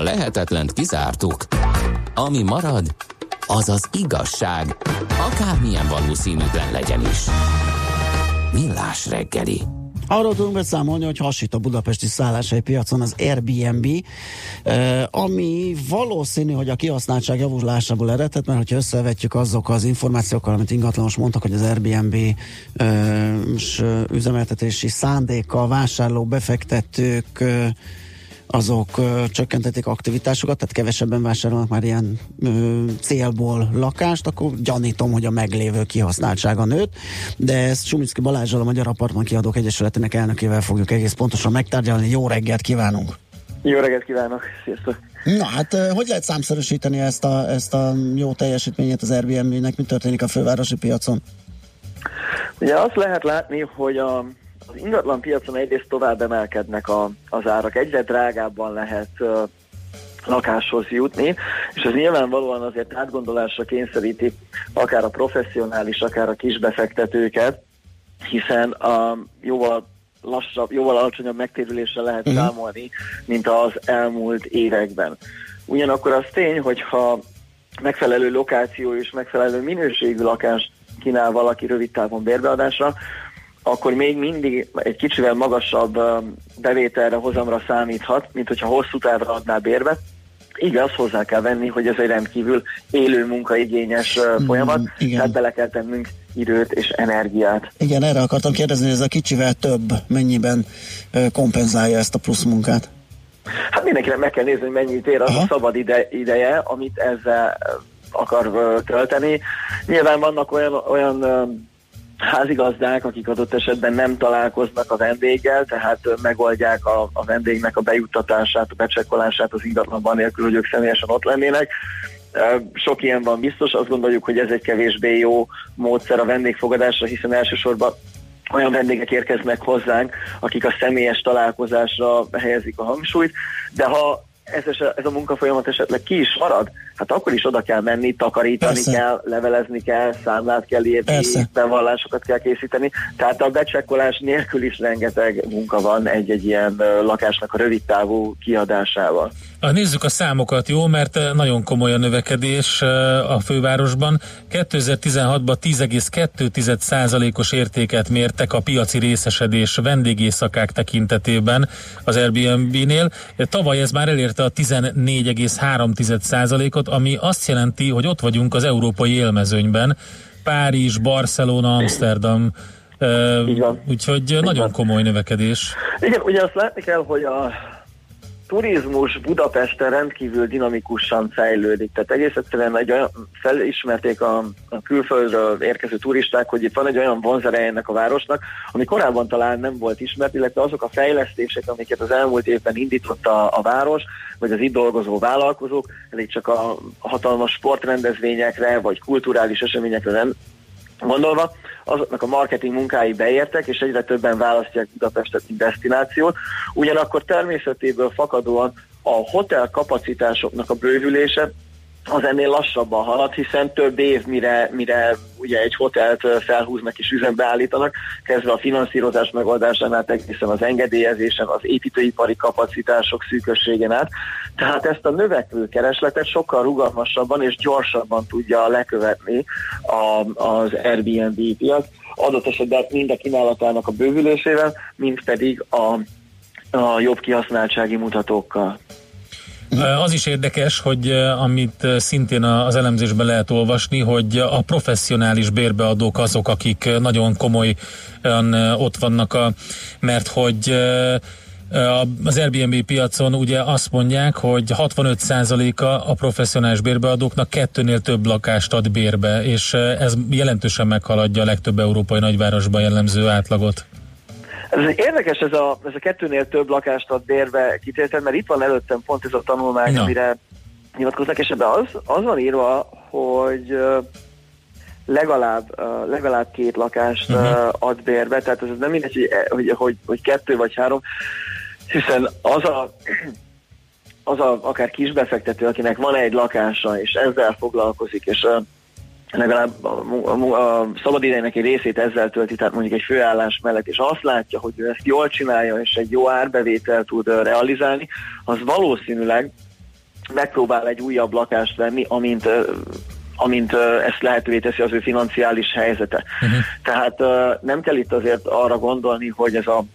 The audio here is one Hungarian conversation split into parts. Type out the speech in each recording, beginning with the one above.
A lehetetlent kizártuk. Ami marad, az az igazság, akármilyen valószínűtlen legyen is. Millás reggeli. Arról tudunk beszámolni, hogy hasít a budapesti szálláshelypiacon az Airbnb, ami valószínű, hogy a kihasználtság javulásából eredhet, mert hogyha összevetjük azok az információkkal, amit ingatlanos mondtak, hogy az Airbnb üzemeltetési szándékkal vásárló befektetők azok csökkentették aktivitásokat, tehát kevesebben vásárolnak már ilyen célból lakást, akkor gyanítom, hogy a meglévő kihasználtsága nőtt, de ezt Sumicki Balázsral, a Magyar Apartman Kiadók Egyesületének elnökével fogjuk egész pontosan megtárgyalni. Jó reggelt kívánunk! Jó reggelt kívánok! Sziasztok! Na hát, hogy lehet számszerűsíteni ezt a jó teljesítményét az Airbnb-nek? Mi történik a fővárosi piacon? Ugye azt lehet látni, hogy az ingatlan piacon egyrészt tovább emelkednek az árak, egyre drágábban lehet lakáshoz jutni, és ez nyilvánvalóan azért átgondolásra kényszeríti akár a professzionális, akár a kisbefektetőket, hiszen jóval lassabb, jóval alacsonyabb megtérülésre lehet számolni, mint az elmúlt években. Ugyanakkor az tény, hogyha megfelelő lokáció és megfelelő minőségű lakást kínál valaki rövid távon bérbeadásra, akkor még mindig egy kicsivel magasabb bevételre, hozamra számíthat, mint hogyha hosszú távra adná bérbe. Igaz, hozzá kell venni, hogy ez egy rendkívül élő munkaigényes folyamat, tehát bele kell tennünk időt és energiát. Igen, erre akartam kérdezni, hogy ez a kicsivel több mennyiben kompenzálja ezt a plusz munkát? Hát mindenkinek meg kell nézni, hogy mennyit ér az a szabad ideje, amit ezzel akar tölteni. Nyilván vannak olyan házigazdák, akik adott esetben nem találkoznak a vendéggel, tehát megoldják a vendégnek a bejuttatását, a becsekkolását az ingatlanban nélkül, hogy ők személyesen ott lennének. Sok ilyen van biztos, azt gondoljuk, hogy ez egy kevésbé jó módszer a vendégfogadásra, hiszen elsősorban olyan vendégek érkeznek hozzánk, akik a személyes találkozásra helyezik a hangsúlyt, de ha ez a munkafolyamat esetleg ki is marad, hát akkor is oda kell menni, takarítani kell, levelezni kell, számlát kell írni, bevallásokat kell készíteni, tehát a becsekkolás nélkül is rengeteg munka van egy ilyen lakásnak a rövidtávú kiadásával. Nézzük a számokat, jó, mert nagyon komoly a növekedés a fővárosban. 2016-ban 10,2%-os értéket mértek a piaci részesedés vendégészakák tekintetében az Airbnb-nél. Tavaly ez már elérte a 14,3%-ot, ami azt jelenti, hogy ott vagyunk az európai élmezőnyben. Párizs, Barcelona, Amsterdam, úgyhogy nagyon komoly növekedés. Igen, ugye azt látni kell, hogy a turizmus Budapesten rendkívül dinamikusan fejlődik. Tehát egész egyszerűen felismerték a külföldről érkező turisták, hogy itt van egy olyan vonzereje ennek a városnak, ami korábban talán nem volt ismert, illetve azok a fejlesztések, amiket az elmúlt évben indított a város, vagy az itt dolgozó vállalkozók, elég csak a hatalmas sportrendezvényekre, vagy kulturális eseményekre nem gondolva, azoknak a marketing munkái beértek, és egyre többen választják Budapestet, mint desztinációt. Ugyanakkor természetéből fakadóan a hotel kapacitásoknak a bővülése az ennél lassabban halad, hiszen több év, mire ugye egy hotelt felhúznak és üzembe állítanak, kezdve a finanszírozás megoldásán át egészen az engedélyezésen, az építőipari kapacitások szűkösségén át. Tehát ezt a növekvő keresletet sokkal rugalmasabban és gyorsabban tudja lekövetni az Airbnb piac, adott esetben mind a kínálatának a bővülésével, mind pedig a jobb kihasználtsági mutatókkal. Az is érdekes, hogy amit szintén az elemzésben lehet olvasni, hogy a professzionális bérbeadók azok, akik nagyon komolyan ott vannak, mert hogy az Airbnb piacon ugye azt mondják, hogy 65%-a a professzionális bérbeadóknak 2-nél több lakást ad bérbe, és ez jelentősen meghaladja a legtöbb európai nagyvárosban jellemző átlagot. Ez érdekes, ez a 2-nél több lakást ad bérbe kitélted, mert itt van előttem pont ez a tanulmány, amire nyilatkoznak, és ebben az van írva, hogy legalább 2 lakást ad bérbe, tehát ez nem mindegy, hogy 2 vagy 3, hiszen az a akár kisbefektető, akinek van egy lakása, és ezzel foglalkozik, és legalább a szabadidejének egy részét ezzel tölti, tehát mondjuk egy főállás mellett, és azt látja, hogy ő ezt jól csinálja, és egy jó árbevételt tud realizálni, az valószínűleg megpróbál egy újabb lakást venni, amint ezt lehetővé teszi az ő financiális helyzete. Tehát nem kell itt azért arra gondolni, hogy ez a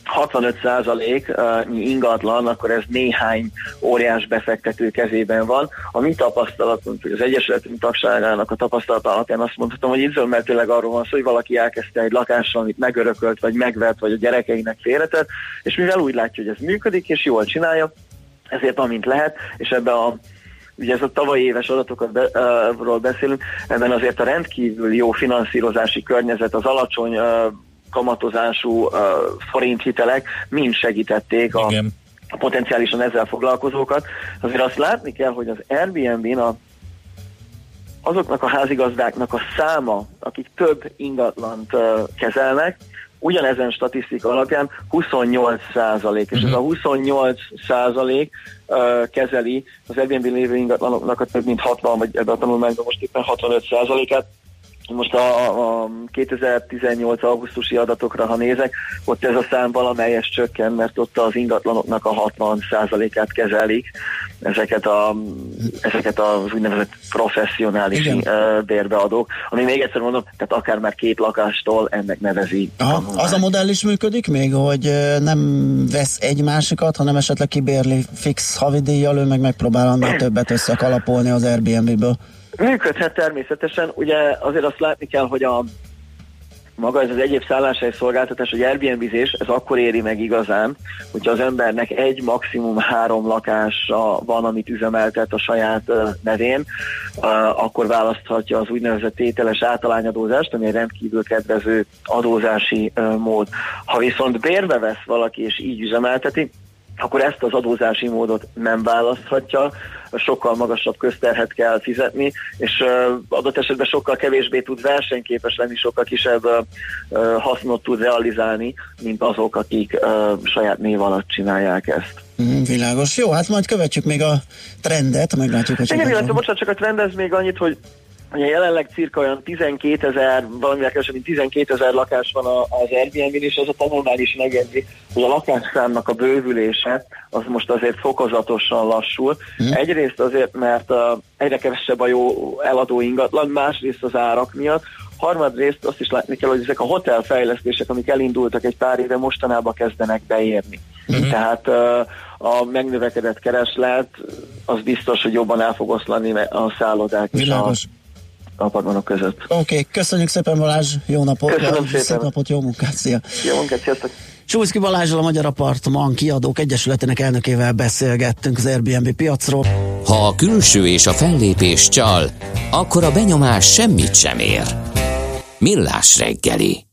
65% ingatlan, akkor ez néhány óriás befektető kezében van. A mi tapasztalatunk, hogy az Egyesületünk tagságának a tapasztalata alapján azt mondhatom, hogy itt zömmel arról van szó, hogy valaki elkezdte egy lakással, amit megörökölt, vagy megvett, vagy a gyerekeinek félretett, és mivel úgy látja, hogy ez működik, és jól csinálja, ezért amint lehet, és ebben ugye ez a tavalyi éves adatokról beszélünk, ebben azért a rendkívül jó finanszírozási környezet, az alacsony kamatozású forinthitelek mind segítették a potenciálisan ezzel foglalkozókat. Azért azt látni kell, hogy az Airbnb-n azoknak a házigazdáknak a száma, akik több ingatlant kezelnek, ugyanezen statisztika alapján 28%, és ez a 28% kezeli az Airbnb-n lévő ingatlanoknak a több mint 60, vagy ebben a tanulmányban most éppen 65%-át. Most a 2018 augusztusi adatokra, ha nézek, ott ez a szám valamelyes csökken, mert ott az ingatlanoknak a 60%-át kezelik ezeket az úgynevezett professzionális bérbeadók, ami még egyszer mondom, tehát akár már 2 lakástól ennek nevezi. Az a modell is működik még, hogy nem vesz egy másikat, hanem esetleg kibérli fix havidíjjal, ő meg megpróbál annál többet összekalapolni az Airbnb-ből. Működhet természetesen, ugye azért azt látni kell, hogy maga ez az egyéb szálláshely szolgáltatás, hogy Airbnb-zés, ez akkor éri meg igazán, hogyha az embernek 1, maximum 3 lakása van, amit üzemeltet a saját nevén, akkor választhatja az úgynevezett tételes általányadózást, ami egy rendkívül kedvező adózási mód. Ha viszont bérbe vesz valaki és így üzemelteti, akkor ezt az adózási módot nem választhatja, sokkal magasabb közterhet kell fizetni, és adott esetben sokkal kevésbé tud versenyképes lenni, sokkal kisebb hasznot tud realizálni, mint azok, akik saját név alatt csinálják ezt. Világos. Jó, hát majd követjük még a trendet, meglátjuk, hogy... Igen, illetve bocsánat, csak a trendez még annyit, hogy ugye jelenleg cirka olyan 12 000, valamivel kevesebb, mint 12 000 lakás van az Airbnb-n, és az a tanulmány is megjegyzi, hogy a lakásszámnak a bővülése az most azért fokozatosan lassul. Egyrészt azért, mert egyre kevesebb a jó eladó ingatlan, másrészt az árak miatt, harmadrészt azt is látni kell, hogy ezek a hotelfejlesztések, amik elindultak egy pár éve, mostanában kezdenek beérni. Tehát a megnövekedett kereslet az biztos, hogy jobban el fog oszlani a szállodák és a apartmanok között. Oké, köszönjük szépen Balázs, jó napot! Köszönöm szépen! Szép napot, jó munkát, szia! Jó munkát, sziasztok! Sulszky Balázsral, a Magyar Apartman Kiadók Egyesületének elnökével beszélgettünk az Airbnb piacról. Ha a külső és a fellépés csal, akkor a benyomás semmit sem ér. Millás reggeli.